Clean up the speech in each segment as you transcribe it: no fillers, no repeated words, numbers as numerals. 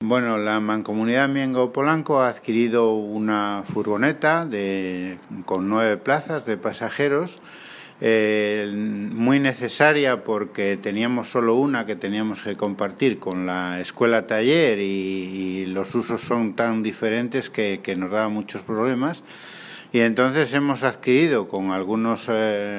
Bueno, la Mancomunidad Miengo Polanco ha adquirido una furgoneta con 9 plazas de pasajeros, muy necesaria porque teníamos solo una que teníamos que compartir con la escuela taller y los usos son tan diferentes que nos daba muchos problemas. Y entonces hemos adquirido con algunos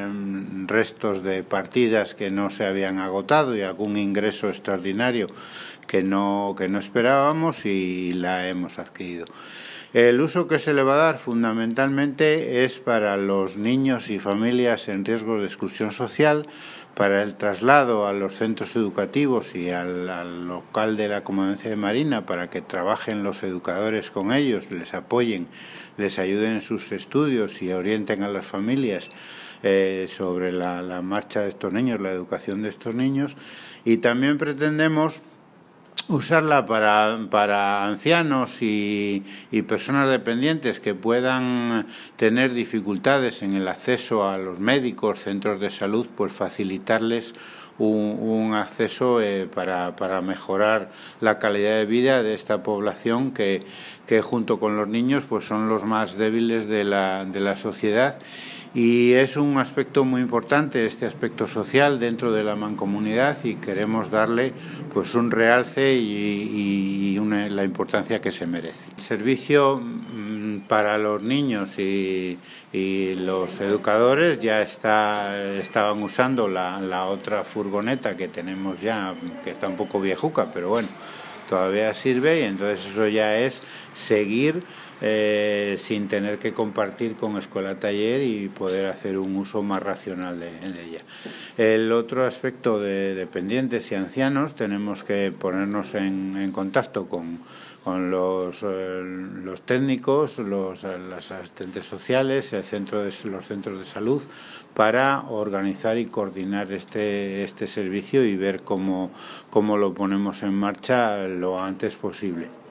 restos de partidas que no se habían agotado y algún ingreso extraordinario que no esperábamos, y la hemos adquirido. El uso que se le va a dar fundamentalmente es para los niños y familias en riesgo de exclusión social, para el traslado a los centros educativos y al local de la Comandancia de Marina, para que trabajen los educadores con ellos, les apoyen, les ayuden en sus estudios y orienten a las familias sobre la marcha de estos niños, la educación de estos niños. Y también pretendemos usarla para ancianos y personas dependientes que puedan tener dificultades en el acceso a los médicos, centros de salud, pues facilitarles un acceso para mejorar la calidad de vida de esta población que junto con los niños pues son los más débiles de la sociedad. Y es un aspecto muy importante, este aspecto social dentro de la mancomunidad, y queremos darle pues un realce y la importancia que se merece. El servicio para los niños y los educadores ya estaban usando la otra furgoneta que tenemos ya, que está un poco viejuca, pero bueno, todavía sirve, y entonces eso ya es seguir sin tener que compartir con escuela taller y poder hacer un uso más racional de ella. El otro aspecto de dependientes y ancianos, tenemos que ponernos en contacto con los técnicos, los asistentes sociales, los centros de salud, para organizar y coordinar este servicio y ver cómo lo ponemos en marcha lo antes posible.